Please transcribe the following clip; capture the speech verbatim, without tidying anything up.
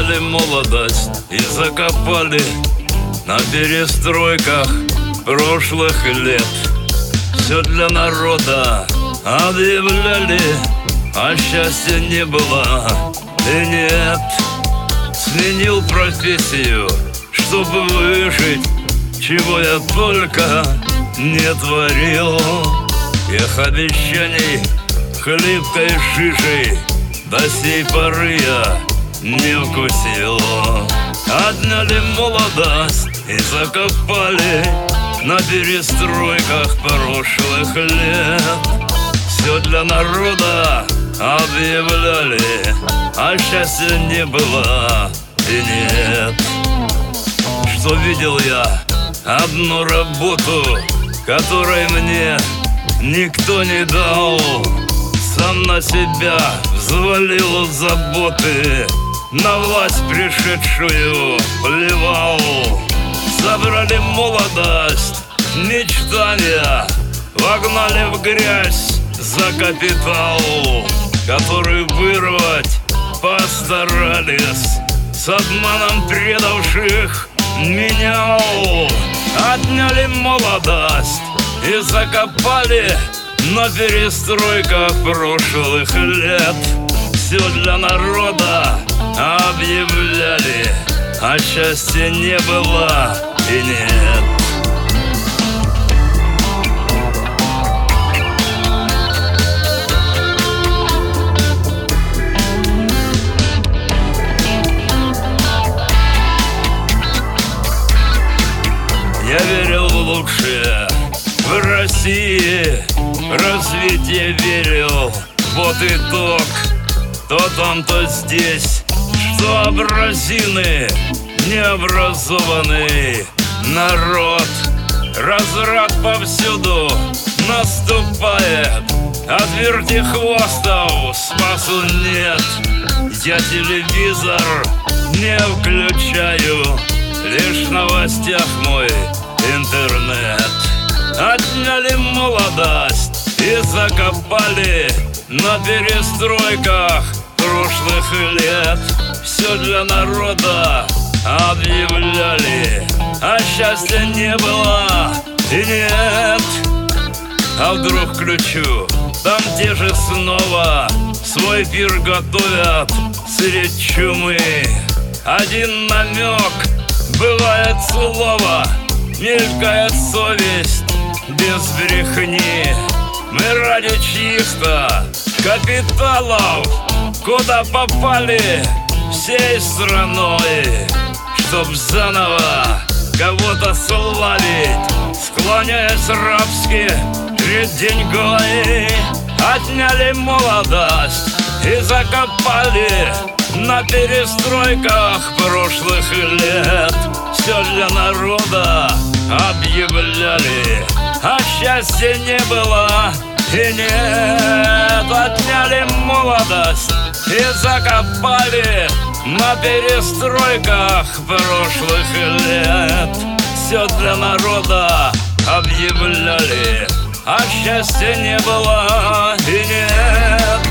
Отняли молодость и закопали на перестройках прошлых лет. Все для народа объявляли, а счастья не было и нет. Сменил профессию, чтобы выжить, чего я только не творил. Тех обещаний хлипкой шишей до сей поры я не вкусил. Отняли молодость и закопали на перестройках прошлых лет. Все для народа объявляли, а счастья не было и нет. Что видел я одну работу, которой мне никто не дал. Сам на себя взвалил заботы, на власть пришедшую плевал. Забрали молодость, мечтания, вогнали в грязь за капитал, который вырвать постарались, с обманом предавших меня. Отняли молодость и закопали на перестройках прошлых лет. Все для народа объявляли, а счастья не было и нет. Я верил в лучшее в России, развитие верил, вот итог. То там, то здесь, что абразины, необразованный народ. Разврат повсюду наступает, от вертихвостов спасу нет. Я телевизор не включаю, лишь в новостях мой интернет. Отняли молодость и закопали на перестройках прошлых лет. Все для народа объявляли, а счастья не было и нет. А вдруг включу, там те же снова свой пир готовят средь чумы. Один намек, бывает слово, мелькает совесть без брехни. Мы ради чьих-то капиталов куда попали всей страной, чтоб заново кого-то славить, склоняясь рабски перед деньгой. Отняли молодость и закопали на перестройках прошлых лет. Все для народа объявляли, а счастья не было и нет. Отняли молодость и закопали на перестройках прошлых лет. Все для народа объявляли, а счастья не было и нет.